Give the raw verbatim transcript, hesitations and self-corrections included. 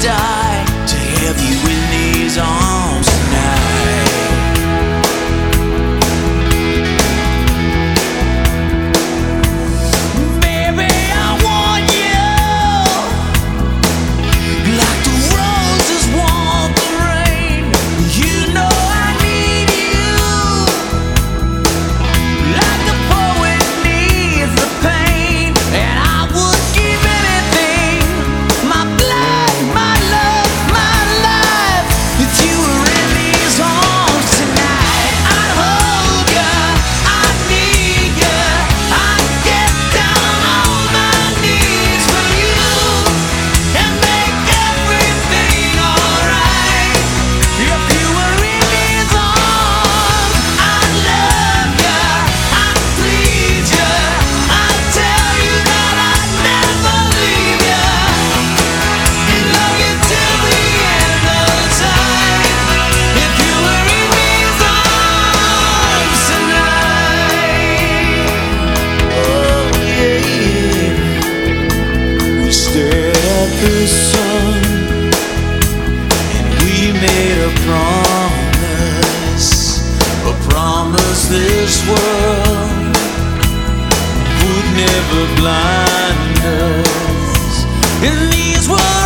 die to have you in these arms tonight. Baby, I want you like the roses want the rain. You know I need you like the poet needs the pain. And I would give anything, my blood, my love, my life, if you were in these arms tonight. I'd hold you, I'd need you, I'd get down on my knees for you and make everything alright. If you were in these arms, I'd love you, I'd please you, I'd tell you that I'd never leave you, love you till the end of time. If you were in these arms tonight, oh yeah, we stared at the sun and we made a promise, a promise this world would never blind us. And these were